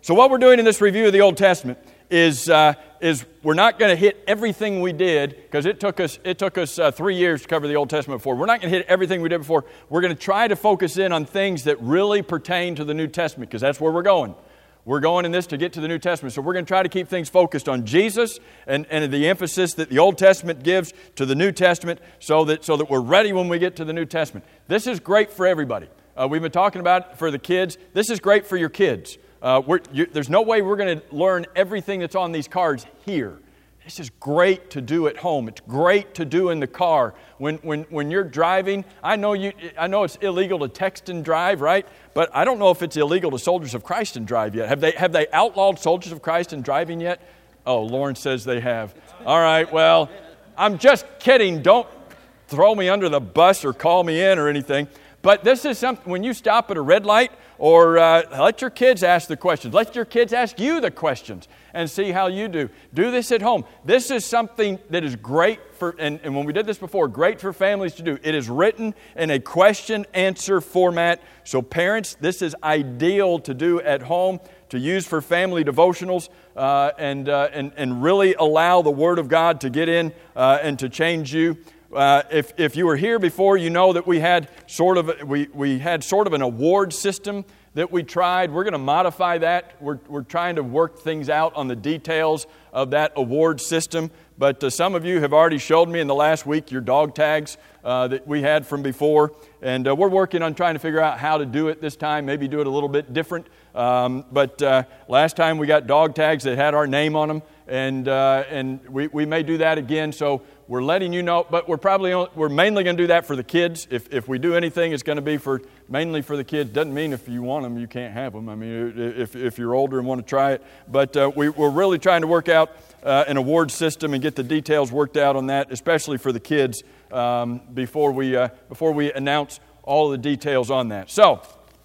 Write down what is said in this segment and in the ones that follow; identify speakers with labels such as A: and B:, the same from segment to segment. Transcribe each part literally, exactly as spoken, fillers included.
A: So what we're doing in this review of the Old Testament is uh, is we're not going to hit everything we did, because it took us it took us uh, three years to cover the Old Testament before. We're not going to hit everything we did before. We're going to try to focus in on things that really pertain to the New Testament, because that's where we're going. We're going in this to get to the New Testament. So we're going to try to keep things focused on Jesus and, and the emphasis that the Old Testament gives to the New Testament, so that so that we're ready when we get to the New Testament. This is great for everybody. Uh, we've been talking about it for the kids. This is great for your kids. Uh, we're, you, there's no way we're going to learn everything that's on these cards here. This is great to do at home. It's great to do in the car. When when when you're driving, I know you. I know it's illegal to text and drive, right? But I don't know if it's illegal to Soldiers of Christ and drive yet. Have they have they outlawed Soldiers of Christ and driving yet? Oh, Lauren says they have. All right, well, I'm just kidding. Don't throw me under the bus or call me in or anything. But this is something, when you stop at a red light, or uh, let your kids ask the questions. Let your kids ask you the questions and see how you do. Do this at home. This is something that is great for, and, and when we did this before, great for families to do. It is written in a question-answer format. So parents, this is ideal to do at home, to use for family devotionals, uh, and, uh, and, and really allow the Word of God to get in uh, and to change you. Uh, if if you were here before, you know that we had sort of we we had sort of an award system that we tried. We're going to modify that. We're we're trying to work things out on the details of that award system. But uh, some of you have already showed me in the last week your dog tags uh, that we had from before, and uh, we're working on trying to figure out how to do it this time. Maybe do it a little bit different. Um, but uh, last time we got dog tags that had our name on them, and uh, and we we may do that again. So we're letting you know, but we're probably only, we're mainly going to do that for the kids. If if we do anything, it's going to be for mainly for the kids. Doesn't mean if you want them, you can't have them. I mean, if if you're older and want to try it, but uh, we we're really trying to work out uh, an award system and get the details worked out on that, especially for the kids, um, before we uh, before we announce all the details on that. So,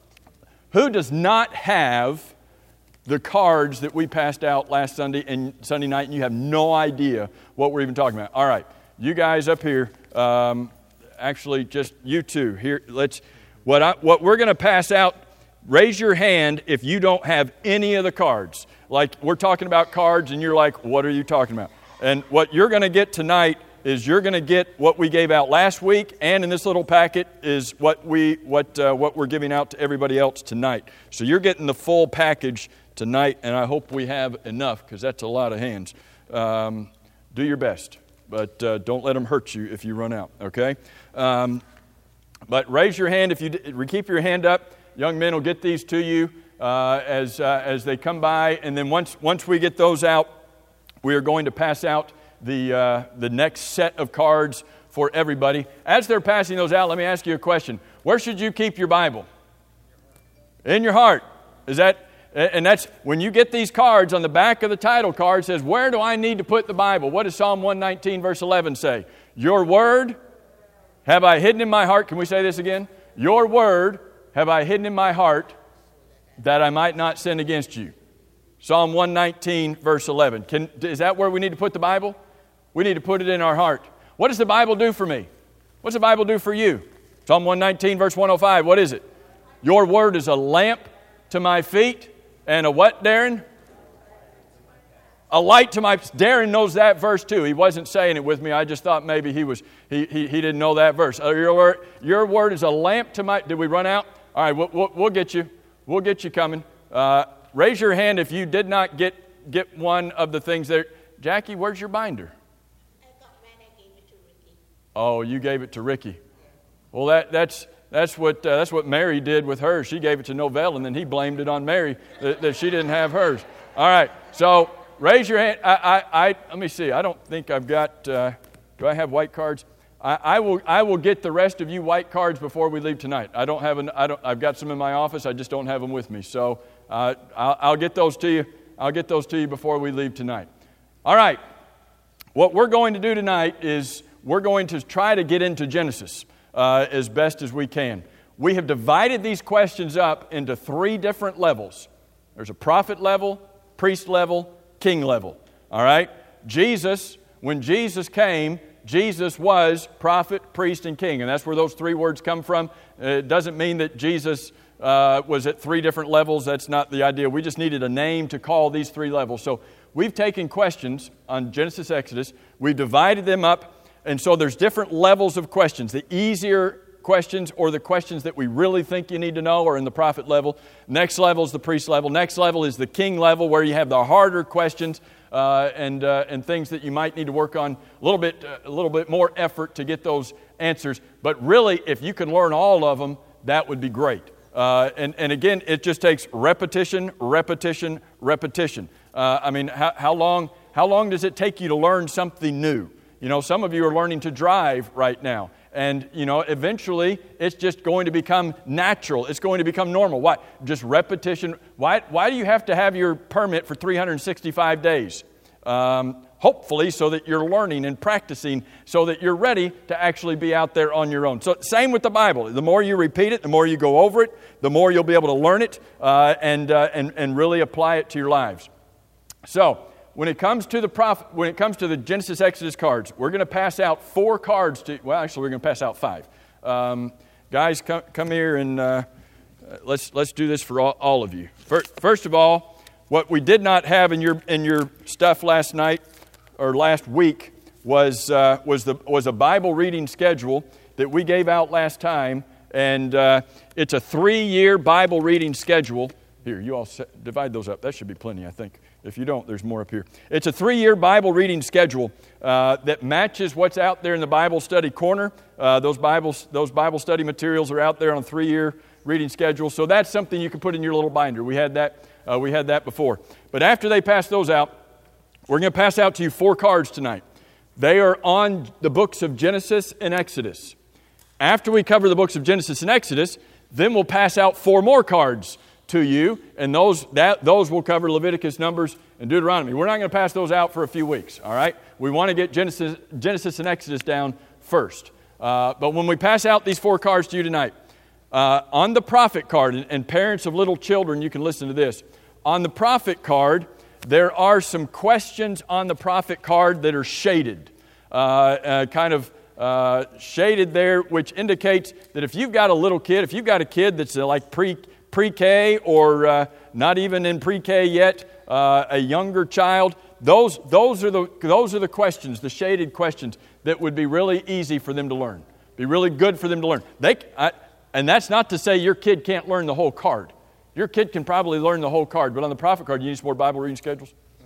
A: who does not have the cards that we passed out last Sunday and Sunday night, and you have no idea what we're even talking about? All right, you guys up here, um, actually just you two here. Let's what I, what we're going to pass out. Raise your hand if you don't have any of the cards. Like, we're talking about cards, and you're like, "What are you talking about?" And what you're going to get tonight is you're going to get what we gave out last week, and in this little packet is what we what uh, what we're giving out to everybody else tonight. So you're getting the full package tonight, and I hope we have enough, because that's a lot of hands. Um, do your best, but uh, don't let them hurt you if you run out, okay? Um, but raise your hand if you d- keep your hand up. Young men will get these to you uh, as uh, as they come by, and then once once we get those out, we are going to pass out the uh, the next set of cards for everybody. As they're passing those out, let me ask you a question. Where should you keep your Bible? In your heart. Is that... And that's, when you get these cards, on the back of the title card, it says, where do I need to put the Bible? What does Psalm one nineteen verse eleven say? Your word have I hidden in my heart. Can we say this again? Your word have I hidden in my heart, that I might not sin against you. Psalm one nineteen verse eleven. Can, is that where we need to put the Bible? We need to put it in our heart. What does the Bible do for me? What does the Bible do for you? Psalm one nineteen verse one oh five. What is it? Your word is a lamp to my feet. And a what, Darren? A light to my... Darren knows that verse too. He wasn't saying it with me. I just thought maybe he was. He he, he didn't know that verse. Uh, your, word, your word is a lamp to my... Did we run out? All right, we'll, we'll, we'll get you. We'll get you coming. Uh, raise your hand if you did not get, get one of the things there. Jackie, where's your binder?
B: I got mine. I gave it to Ricky.
A: Oh, you gave it to Ricky. Well, that that's... That's what uh, that's what Mary did with hers. She gave it to Novell, and then he blamed it on Mary that, that she didn't have hers. All right, so raise your hand. I, I, I let me see. I don't think I've got. Uh, do I have white cards? I, I will. I will get the rest of you white cards before we leave tonight. I don't have an. I don't. I've got some in my office. I just don't have them with me. So uh, I'll, I'll get those to you. I'll get those to you before we leave tonight. All right. What we're going to do tonight is we're going to try to get into Genesis. Uh, as best as we can. We have divided these questions up into three different levels. There's a prophet level, priest level, king level. All right? Jesus, when Jesus came, Jesus was prophet, priest, and king. And that's where those three words come from. It doesn't mean that Jesus uh, was at three different levels. That's not the idea. We just needed a name to call these three levels. So we've taken questions on Genesis, Exodus. We've divided them up. And so there's different levels of questions. The easier questions or the questions that we really think you need to know are in the prophet level. Next level is the priest level. Next level is the king level, where you have the harder questions uh, and uh, and things that you might need to work on a little bit uh, a little bit more effort to get those answers. But really, if you can learn all of them, that would be great. Uh, and and again, it just takes repetition, repetition, repetition. Uh, I mean, how, how long how long does it take you to learn something new? You know, some of you are learning to drive right now. And, you know, eventually it's just going to become natural. It's going to become normal. Why? Just repetition. Why, why do you have to have your permit for three hundred sixty-five days? Um, hopefully so that you're learning and practicing so that you're ready to actually be out there on your own. So same with the Bible. The more you repeat it, the more you go over it, the more you'll be able to learn it uh, and, uh, and, and really apply it to your lives. So When it comes to the prophet, when it comes to the Genesis Exodus cards, we're going to pass out four cards to. Well, actually, we're going to pass out five. Um, guys, come come here and uh, let's let's do this for all, all of you. First, first of all, what we did not have in your in your stuff last night or last week was uh, was the was a Bible reading schedule that we gave out last time, and uh, it's a three-year Bible reading schedule. Here, you all set, divide those up. That should be plenty, I think. If you don't, there's more up here. It's a three-year Bible reading schedule uh, that matches what's out there in the Bible study corner. Uh, those Bibles, those Bible study materials are out there on a three-year reading schedule. So that's something you can put in your little binder. We had that. Uh, we had that before. But after they pass those out, we're going to pass out to you four cards tonight. They are on the books of Genesis and Exodus. After we cover the books of Genesis and Exodus, then we'll pass out four more cards to you, and those that those will cover Leviticus, Numbers, and Deuteronomy. We're not going to pass those out for a few weeks, all right? We want to get Genesis, Genesis and Exodus down first. Uh, but when we pass out these four cards to you tonight, uh, on the prophet card, and, and parents of little children, you can listen to this. On the prophet card, there are some questions on the prophet card that are shaded, uh, uh, kind of uh, shaded there, which indicates that if you've got a little kid, if you've got a kid that's uh, like pre pre-K or uh, not even in pre-K yet, uh, a younger child, those those are the those are the questions, the shaded questions that would be really easy for them to learn, be really good for them to learn. They I, and that's not to say your kid can't learn the whole card. Your kid can probably learn the whole card, but on the prophet card, you need some more Bible reading schedules. Uh,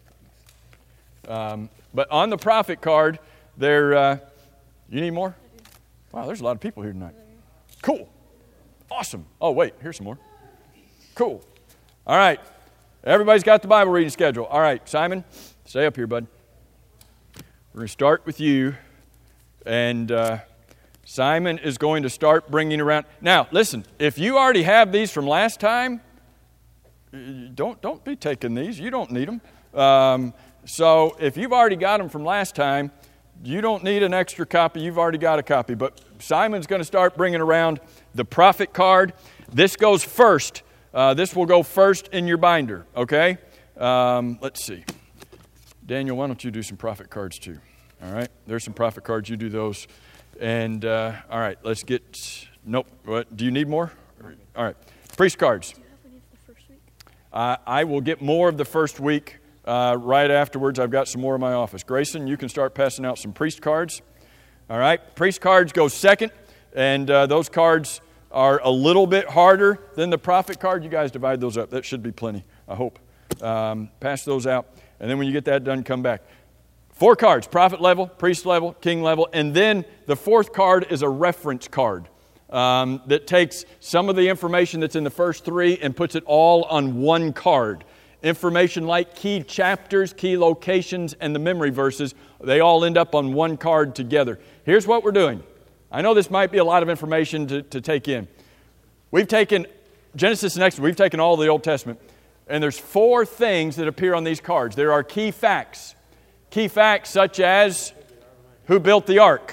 A: yes. Um, but on the prophet card, there uh, you need more. Wow, there's a lot of people here tonight. Cool. Awesome. Oh, wait, here's some more. Cool. All right. Everybody's got the Bible reading schedule. All right, Simon, stay up here, bud. We're going to start with you. And uh, Simon is going to start bringing around. Now, listen, if you already have these from last time, don't, don't be taking these. You don't need them. Um, so if you've already got them from last time, you don't need an extra copy. You've already got a copy. But Simon's going to start bringing around the prophet card. This goes first. Uh, this will go first in your binder, okay? Um, let's see. Daniel, why don't you do some prophet cards too? All right? There's some prophet cards. You do those. And, uh, all right, let's get... Nope. What? Do you need more? All right. Priest cards.
B: Do you have any of the first week?
A: Uh, I will get more of the first week. Uh, right afterwards, I've got some more in my office. Grayson, you can start passing out some priest cards. All right, priest cards go second, and uh, those cards are a little bit harder than the prophet card. You guys divide those up. That should be plenty, I hope. Um, pass those out, and then when you get that done, come back. Four cards, prophet level, priest level, king level, and then the fourth card is a reference card um, that takes some of the information that's in the first three and puts it all on one card. Information like key chapters, key locations, and the memory verses, they all end up on one card together. Here's what we're doing. I know this might be a lot of information to, to take in. We've taken Genesis and Exodus, we've taken all the Old Testament, and there's four things that appear on these cards. There are key facts. Key facts such as who built the ark.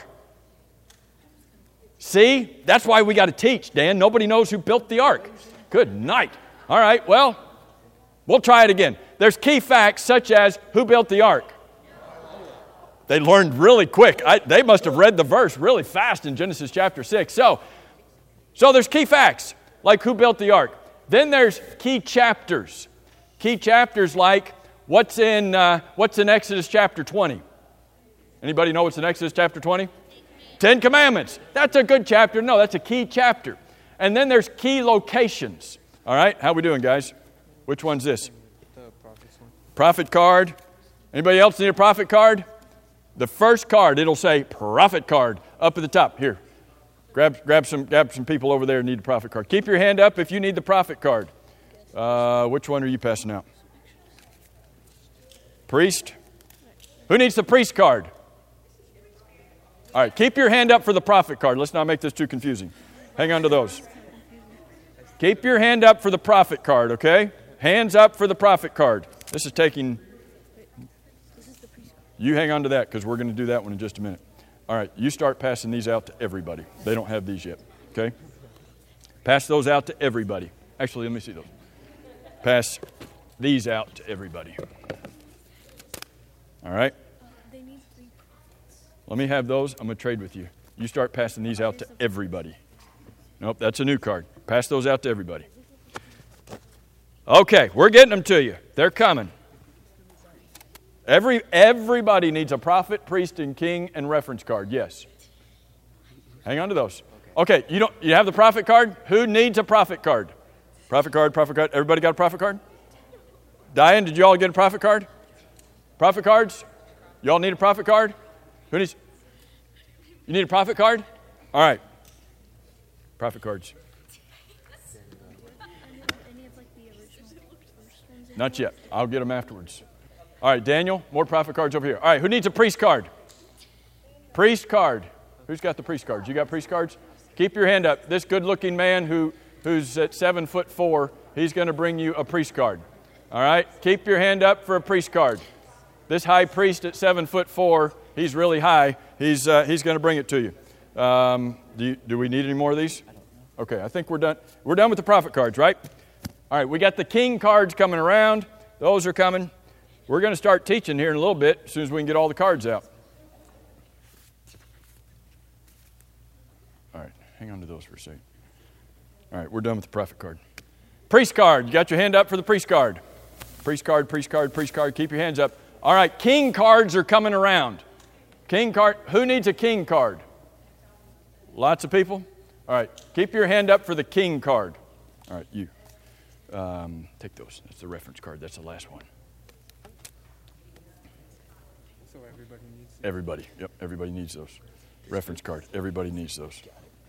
A: See? That's why we got to teach, Dan. Nobody knows who built the ark. Good night. All right, well... We'll try it again. There's key facts such as who built the ark. They learned really quick. I, they must have read the verse really fast in Genesis chapter six. So, so there's key facts. like who built the ark. Then there's key chapters. Key chapters like what's in uh, what's in Exodus chapter twenty. Anybody know what's in Exodus chapter twenty? Ten Commandments. That's a good chapter. No, that's a key chapter. And then there's key locations. All right, how we doing, guys? Which one's this?
C: The prophet's one.
A: Prophet card. Anybody else need a prophet card? The first card, it'll say prophet card up at the top. Here, grab grab some grab some people over there who need a prophet card. Keep your hand up if you need the prophet card. Uh, which one are you passing out? Priest? Who needs the priest card? All right, keep your hand up for the prophet card. Let's not make this too confusing. Hang on to those. Keep your hand up for the prophet card, okay? Hands up for the prophet card. This is taking... You hang on to that because we're going to do that one in just a minute. All right, you start passing these out to everybody. They don't have these yet, okay? Pass those out to everybody. Actually, let me see those. Pass these out to everybody. All right? Let me have those. I'm going to trade with you. You start passing these out to everybody. Nope, that's a new card. Pass those out to everybody. Okay, we're getting them to you. They're coming. Every Everybody needs a prophet, priest, and king and reference card. Yes. Hang on to those. Okay, you don't. You have the prophet card? Who needs a prophet card? Prophet card, prophet card. Everybody got a prophet card? Diane, did you all get a prophet card? Prophet cards? You all need a prophet card? Who needs? You need a prophet card? All right. Prophet cards. Not yet. I'll get them afterwards. All right, Daniel, more prophet cards over here. All right, who needs a priest card? Priest card. Who's got the priest cards? You got priest cards? Keep your hand up. This good-looking man who, who's at seven foot four, he's going to bring you a priest card. All right, keep your hand up for a priest card. This high priest at seven foot four, he's really high. He's uh, he's going to bring it to you. Um, do you. Do we need any more of these? Okay, I think we're done. We're done with the prophet cards, right? All right, we got the king cards coming around. Those are coming. We're going to start teaching here in a little bit as soon as we can get all the cards out. All right, hang on to those for a second. All right, we're done with the prophet card. Priest card. You got your hand up for the priest card. Priest card, priest card, priest card. Keep your hands up. All right, king cards are coming around. King card. Who needs a king card? Lots of people? All right, keep your hand up for the king card. All right, you. Um, take those. That's the reference card. That's the last one.
C: So everybody needs it.
A: Everybody. Yep, everybody needs those. Reference card. Everybody needs those.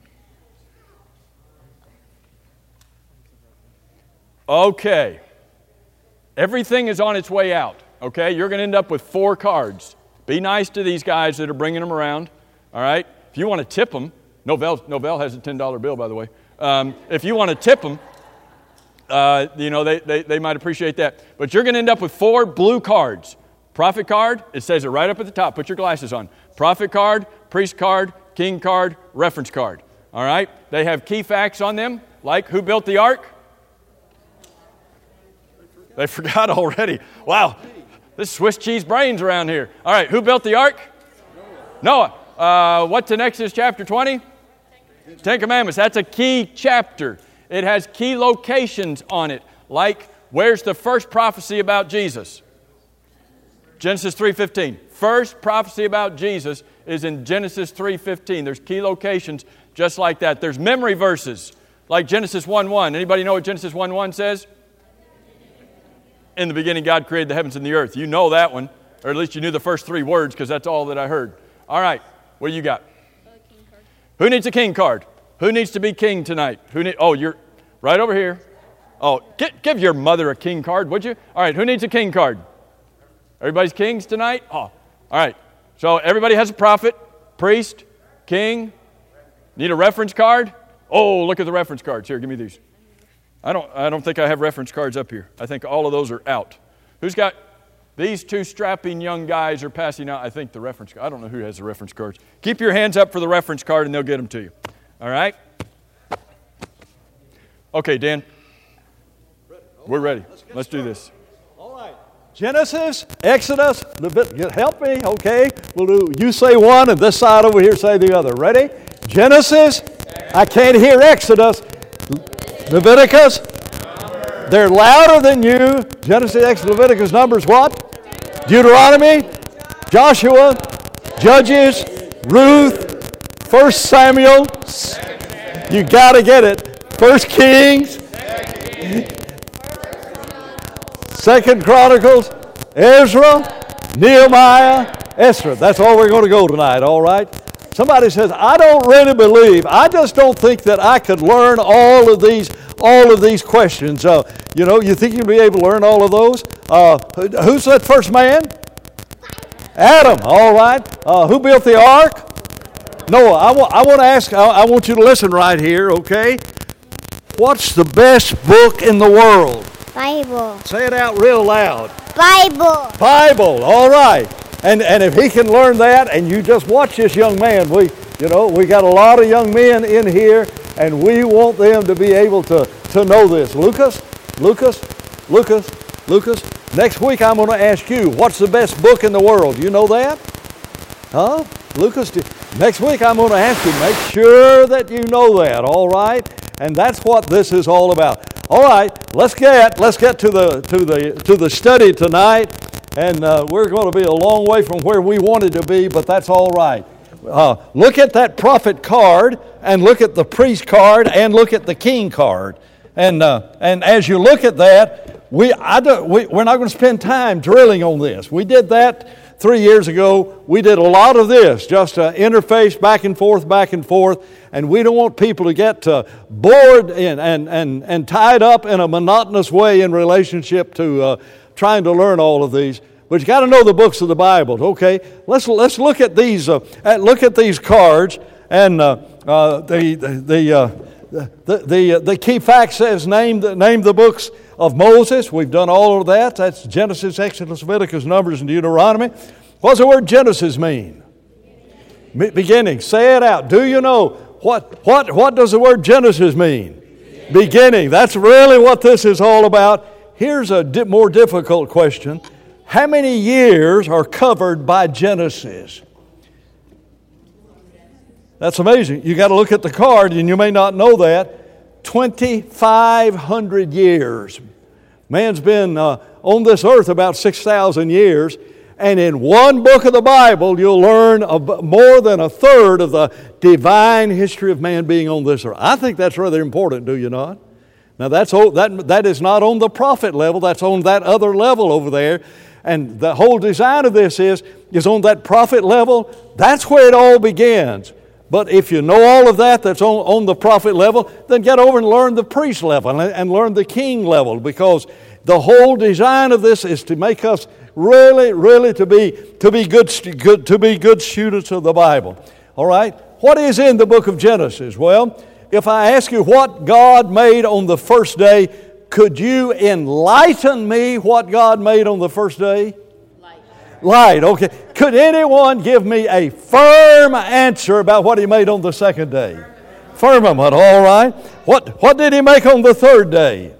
A: Okay. Everything is on its way out. Okay, you're going to end up with four cards. Be nice to these guys that are bringing them around. All right? If you want to tip them, Novell, Novell has a ten dollar bill, by the way. Um, if you want to tip them, uh, you know, they, they, they might appreciate that. But you're going to end up with four blue cards. Prophet card, it says it right up at the top. Put your glasses on. Prophet card, priest card, king card, reference card. All right? They have key facts on them, like who built the ark? They forgot already. Wow. This Swiss cheese brains around here. All right, who built the ark? Noah. Noah. Uh, what's in Exodus chapter twenty? Ten Commandments. That's a key chapter. It has key locations on it. Like, where's the first prophecy about Jesus? Genesis three fifteen. First prophecy about Jesus is in Genesis three fifteen. There's key locations just like that. There's memory verses like Genesis one one. Anybody know what Genesis one one says? In the beginning, God created the heavens and the earth. You know that one, or at least you knew the first three words because that's all that I heard. All right, what do you got?
B: Uh, king card.
A: Who needs a king card? Who needs to be king tonight? Who need? Oh, you're right over here. Oh, get, give your mother a king card, would you? All right, who needs a king card? Everybody's kings tonight? Oh, all right. So everybody has a prophet, priest, king. Need a reference card? Oh, look at the reference cards. Here, give me these. I don't I don't think I have reference cards up here. I think all of those are out. Who's got these two strapping young guys are passing out, I think, the reference card. I don't know who has the reference cards. Keep your hands up for the reference card and they'll get them to you. All right? Okay, Dan. We're ready. Let's do this.
D: All right. Genesis, Exodus, Leviticus. Help me, okay? We'll do, you say one and this side over here say the other. Ready? Genesis. I can't hear Exodus. Leviticus. They're louder than you. Genesis, Exodus, Leviticus, Numbers, what? Deuteronomy, Joshua, Judges, Ruth, First Samuel. You got to get it. First Kings, Second Chronicles, Ezra, Nehemiah, Esther. That's all we're going to go tonight, all right? Somebody says, I don't really believe, I just don't think that I could learn all of these all of these questions. Uh, you know, you think you'll be able to learn all of those? Uh, who's that first man? Adam, all right. Uh, who built the ark? Noah. I, wa- I want to ask, I, I want you to listen right here, okay? What's the best book in the world?
B: Bible.
D: Say it out real loud.
B: Bible.
D: Bible, all right. And and if he can learn that, and you just watch this young man, we, you know, we got a lot of young men in here, and we want them to be able to, to know this. Lucas, Lucas, Lucas, Lucas, next week I'm going to ask you, what's the best book in the world? You know that? Huh? Lucas, next week I'm going to ask you, make sure that you know that, all right? And that's what this is all about. All right, let's get let's get to the to the to the study tonight, and uh, we're going to be a long way from where we wanted to be, but that's all right. Uh, look at that prophet card, and look at the priest card, and look at the king card, and uh, and as you look at that, we I don't, we we're not going to spend time drilling on this. We did that three years ago. We did a lot of this, just uh, interface back and forth, back and forth. And we don't want people to get uh, bored in, and, and, and tied up in a monotonous way in relationship to uh, trying to learn all of these. But you got to know the books of the Bible. Okay, let's let's look at these. Uh, at, look at these cards, and uh, uh, the the the, uh, the the uh, the key fact says name the name the books of Moses. We've done all of that. That's Genesis, Exodus, Leviticus, Numbers, and Deuteronomy. What does the word Genesis mean? Beginning. Beginning. Say it out. Do you know? What what what does the word Genesis mean? Beginning. Beginning. That's really what this is all about. Here's a di- more difficult question. How many years are covered by Genesis? That's amazing. You got to look at the card, and you may not know that. twenty-five hundred years. Man's been uh, on this earth about six thousand years. And in one book of the Bible, you'll learn more than a third of the divine history of man being on this earth. I think that's rather important, do you not? Now, that's that that is not on the prophet level. That's on that other level over there. And the whole design of this is, is on that prophet level. That's where it all begins. But if you know all of that that's on, on the prophet level, then get over and learn the priest level and, and learn the king level, because the whole design of this is to make us really, really to be to be good, good to be good students of the Bible. All right? What is in the book of Genesis? Well, if I ask you what God made on the first day, could you enlighten me what God made on the first day? Light. Light, okay. Could anyone give me a firm answer about what He made on the second day? Firmament, all right. What, what did He make on the third day?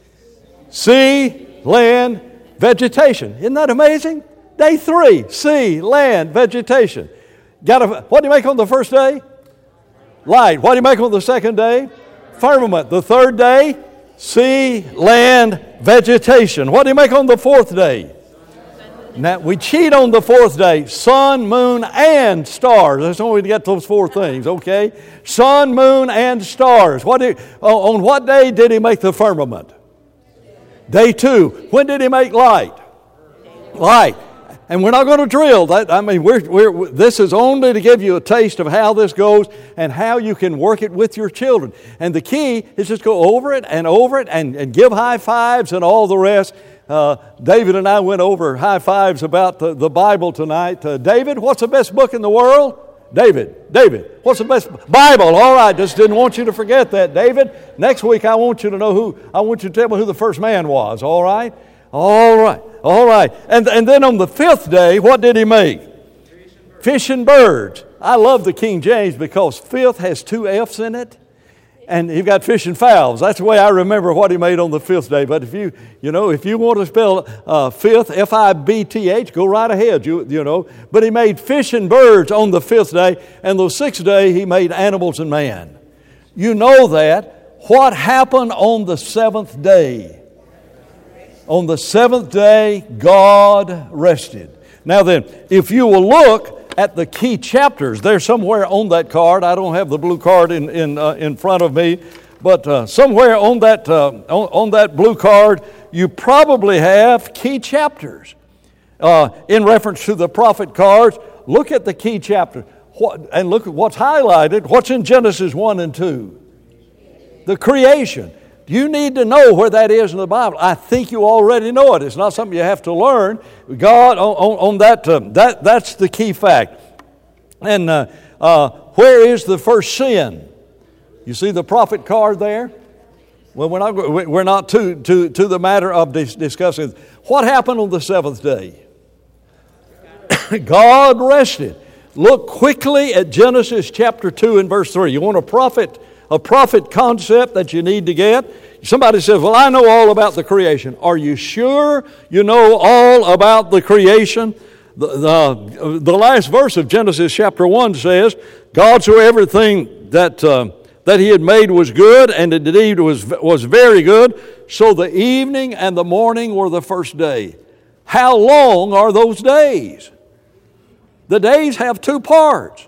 D: Sea, land, vegetation. Isn't that amazing? Day three, sea, land, vegetation. Got a, what did He make on the first day? Light. What did He make on the second day? Firmament. The third day? Sea, land, vegetation. What did He make on the fourth day? Now, we cheat on the fourth day. Sun, moon, and stars. That's only to get those four things, okay? Sun, moon, and stars. What did, on what day did He make the firmament? Day two. When did He make light? Light. And we're not going to drill that. I mean, we're, we're, this is only to give you a taste of how this goes and how you can work it with your children. And the key is just go over it and over it and, and give high fives and all the rest. Uh, David and I went over high fives about the, the Bible tonight. Uh, David, what's the best book in the world? David, David, what's the best? Bible, all right, just didn't want you to forget that, David. Next week I want you to know who, I want you to tell me who the first man was, all right? All right, all right. And, and then on the fifth day, what did He make? Fish and birds. I love the King James because fifth has two F's in it. And you've got fish and fowls. That's the way I remember what He made on the fifth day. But if you, you know, if you want to spell uh, fifth, F I B T H, go right ahead, you, you know. But He made fish and birds on the fifth day. And the sixth day, He made animals and man. You know that. What happened on the seventh day? On the seventh day, God rested. Now then, if you will look at the key chapters, they're somewhere on that card. I don't have the blue card in in, uh, in front of me, but uh, somewhere on that uh, on, on that blue card, you probably have key chapters. Uh, in reference to the prophet cards, look at the key chapter what, and look at what's highlighted. What's in Genesis one and two? The creation. You need to know where that is in the Bible. I think you already know it. It's not something you have to learn. God, on, on, on that, uh, that, that's the key fact. And uh, uh, where is the first sin? You see the prophet card there? Well, we're not, we're not to, to, to the matter of dis- discussing. What happened on the seventh day? God rested. Look quickly at Genesis chapter two and verse three. You want a prophet, a prophet concept that you need to get? Somebody says, well, I know all about the creation. Are you sure you know all about the creation? The, the, the last verse of Genesis chapter one says, God saw everything that, uh, that He had made was good, and indeed was, was very good. So the evening and the morning were the first day. How long are those days? The days have two parts,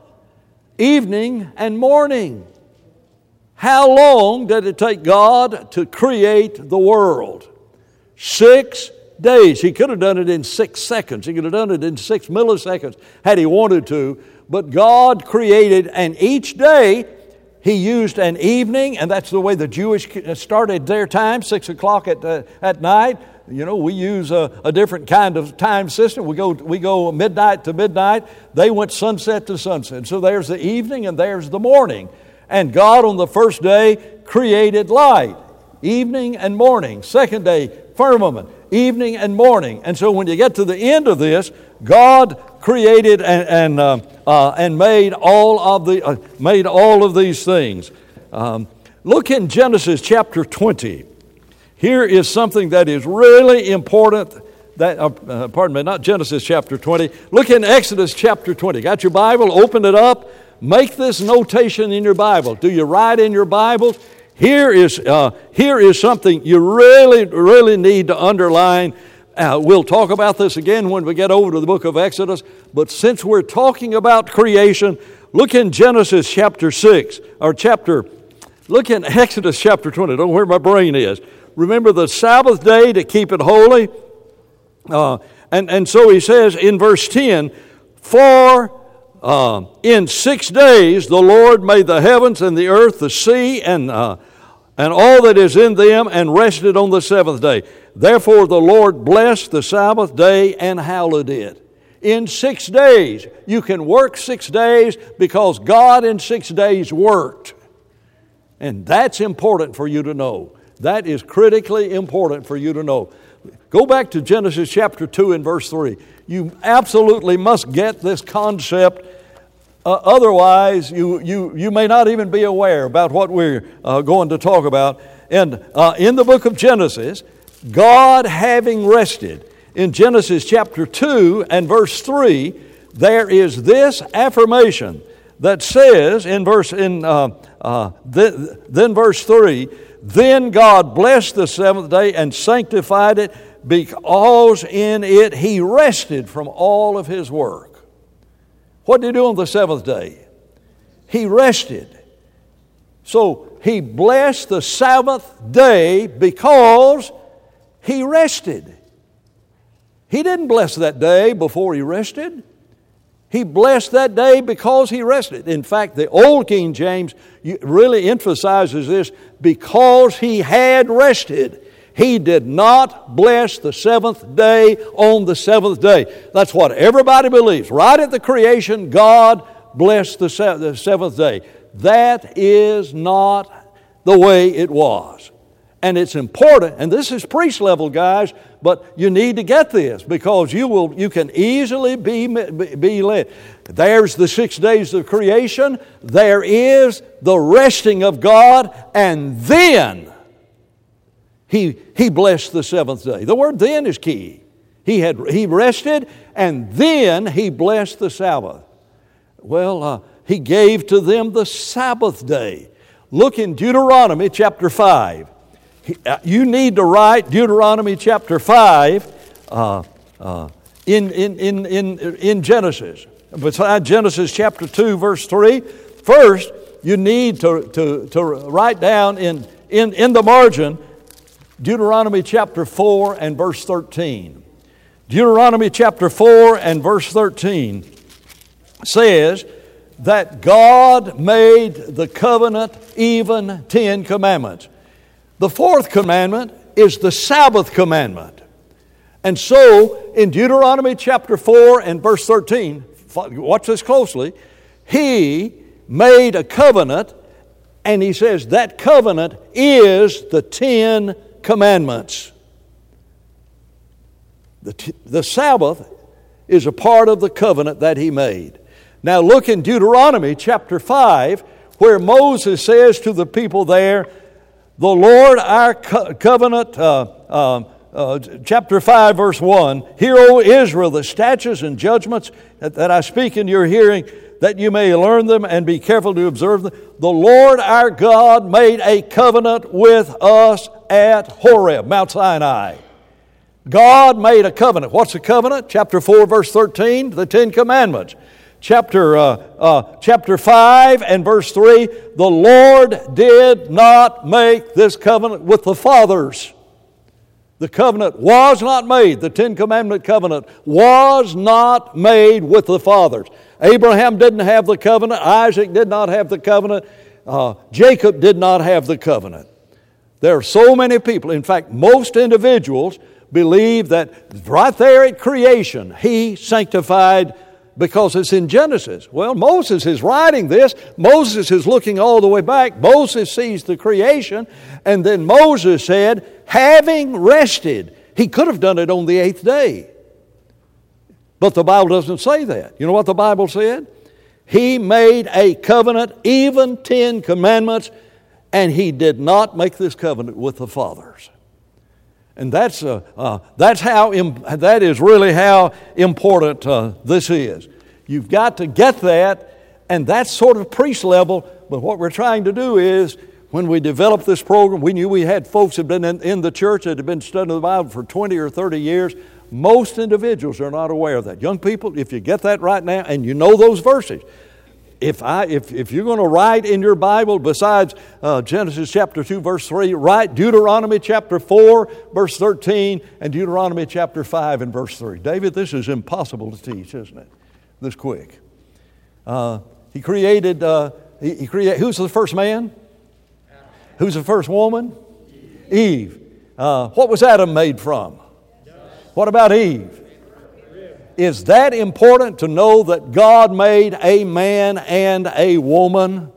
D: evening and morning. How long did it take God to create the world? Six days. He could have done it in six seconds. He could have done it in six milliseconds had He wanted to. But God created, and each day He used an evening, and that's the way the Jewish started their time, six o'clock at, uh, at night. You know, we use a, a different kind of time system. We go we go midnight to midnight. They went sunset to sunset. So there's the evening and there's the morning. And God on the first day created light, evening and morning. Second day, firmament, evening and morning. And so when you get to the end of this, God created and and, uh, uh, and made all of the uh, made all of these things. Um, look in Genesis chapter twenty. Here is something that is really important. That uh, uh, pardon me, not Genesis chapter twenty. Look in Exodus chapter twenty. Got your Bible? Open it up. Make this notation in your Bible. Do you write in your Bible? Here is uh, here is something you really, really need to underline. Uh, we'll talk about this again when we get over to the book of Exodus. But since we're talking about creation, look in Genesis chapter six or chapter. Look in Exodus chapter twenty. Don't know where my brain is. Remember the Sabbath day to keep it holy. Uh, and, and so he says in verse ten, For uh, in six days the Lord made the heavens and the earth, the sea, and, uh, and all that is in them, and rested on the seventh day. Therefore the Lord blessed the Sabbath day and hallowed it. In six days. You can work six days because God in six days worked. And that's important for you to know. That is critically important for you to know. Go back to Genesis chapter two and verse three. You absolutely must get this concept. Uh, otherwise, you, you, you may not even be aware about what we're uh, going to talk about. And uh, in the book of Genesis, God having rested, in Genesis chapter two and verse three, there is this affirmation that says in verse in uh, uh, th- then verse three, Then God blessed the seventh day and sanctified it, because in it He rested from all of His work. What did He do on the seventh day? He rested. So He blessed the Sabbath day because He rested. He didn't bless that day before He rested. He blessed that day because He rested. In fact, the Old King James really emphasizes this, because He had rested. He did not bless the seventh day on the seventh day. That's what everybody believes. Right at the creation, God blessed the seventh day. That is not the way it was. And it's important, and this is priest level, guys, but you need to get this because you will you can easily be, be led. There's the six days of creation. There is the resting of God, and then He, he blessed the seventh day. The word then is key. He had He rested, and then He blessed the Sabbath. Well, uh, He gave to them the Sabbath day. look in Deuteronomy chapter five. You need to write Deuteronomy chapter five uh, uh, in, in, in, in, in Genesis. Besides Genesis chapter two, verse three, first you need to, to, to write down in, in, in the margin Deuteronomy chapter four and verse thirteen. Deuteronomy chapter four and verse thirteen says that God made the covenant even ten commandments. The fourth commandment is the Sabbath commandment. And so in Deuteronomy chapter four and verse thirteen, watch this closely, He made a covenant, and He says that covenant is the Ten Commandments. The, t- the Sabbath is a part of the covenant that He made. Now look in Deuteronomy chapter five, where Moses says to the people there, the Lord our co- covenant, uh, uh, uh, chapter five verse one, Hear, O Israel, the statutes and judgments that, that I speak in your hearing, that you may learn them and be careful to observe them. The Lord our God made a covenant with us at Horeb, Mount Sinai. God made a covenant. What's a covenant? Chapter four, verse thirteen, the Ten Commandments. Chapter, uh, uh, chapter five and verse three, the Lord did not make this covenant with the fathers. The covenant was not made. The Ten Commandment covenant was not made with the fathers. Abraham didn't have the covenant. Isaac did not have the covenant. Uh, Jacob did not have the covenant. There are so many people. In fact, most individuals believe that right there at creation, He sanctified, because it's in Genesis. Well, Moses is writing this. Moses is looking all the way back. Moses sees the creation, and then Moses said, having rested, he could have done it on the eighth day. But the Bible doesn't say that. You know what the Bible said? He made a covenant, even ten commandments, and He did not make this covenant with the fathers. And that's uh, uh, that's how Im- that is really how important uh, this is. You've got to get that, and that's sort of priest level. But what we're trying to do is, when we developed this program, we knew we had folks that had been in, in the church that had been studying the Bible for twenty or thirty years. Most individuals are not aware of that. Young people, if you get that right now, and you know those verses. If I if, if you're going to write in your Bible, besides uh, Genesis chapter two, verse three, write Deuteronomy chapter four, verse thirteen, and Deuteronomy chapter five and verse three. David, this is impossible to teach, isn't it? This quick. Uh, he created, uh, he, he created, who's the first man? Adam. Who's the first woman? Eve. Eve. Uh, what was Adam made from? Dust. What about Eve? Is that important to know that God made a man and a woman?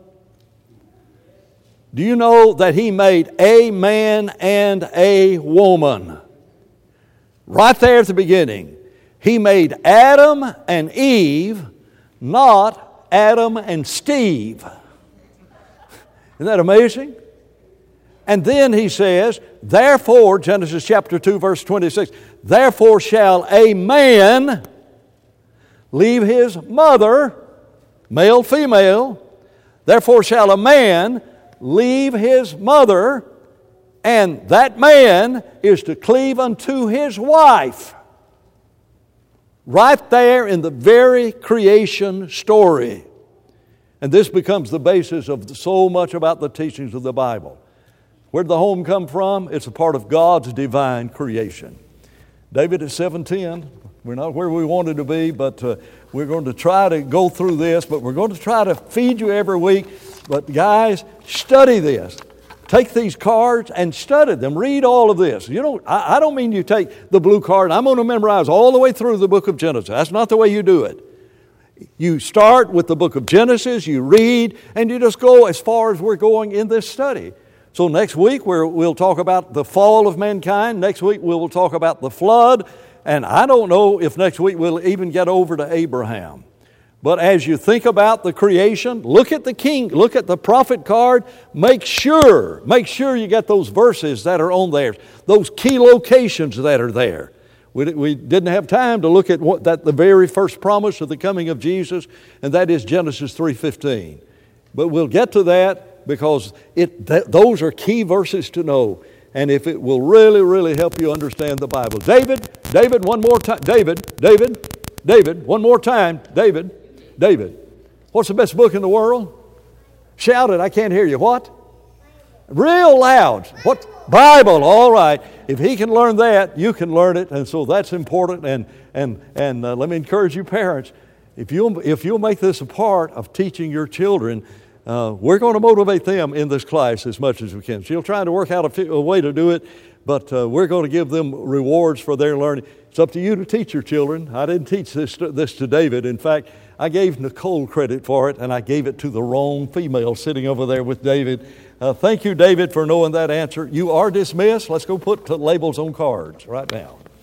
D: Do you know that He made a man and a woman? Right there at the beginning. He made Adam and Eve, not Adam and Steve. Isn't that amazing? And then He says, therefore, Genesis chapter two, verse twenty-six, therefore shall a man leave his mother, male, female, therefore shall a man leave his mother, and that man is to cleave unto his wife. Right there in the very creation story. And this becomes the basis of so much about the teachings of the Bible. Where did the home come from? It's a part of God's divine creation. David at seven ten, we're not where we wanted to be, but uh, we're going to try to go through this, but we're going to try to feed you every week. But guys, study this. Take these cards and study them. Read all of this. You know, I, I don't mean you take the blue card and I'm going to memorize all the way through the book of Genesis. That's not the way you do it. You start with the book of Genesis, you read, and you just go as far as we're going in this study. So next week we're, we'll talk about the fall of mankind. Next week we'll talk about the flood. And I don't know if next week we'll even get over to Abraham. But as you think about the creation, look at the king, look at the prophet card. Make sure, make sure you get those verses that are on there, those key locations that are there. We, we didn't have time to look at what that the very first promise of the coming of Jesus, and that is Genesis three fifteen. But we'll get to that. because it, th- those are key verses to know. And if it will really, really help you understand the Bible. David, David, one more time. David, David, David, one more time. David, David. What's the best book in the world? Shout it, I can't hear you. What? Real loud. What? Bible, all right. If he can learn that, you can learn it. And so that's important. And and and uh, let me encourage you parents, if you'll, if you'll make this a part of teaching your children, uh, we're going to motivate them in this class as much as we can. She'll try to work out a, a way to do it, but uh, we're going to give them rewards for their learning. It's up to you to teach your children. I didn't teach this to, this to David. In fact, I gave Nicole credit for it, and I gave it to the wrong female sitting over there with David. Uh, thank you, David, for knowing that answer. You are dismissed. Let's go put labels on cards right now.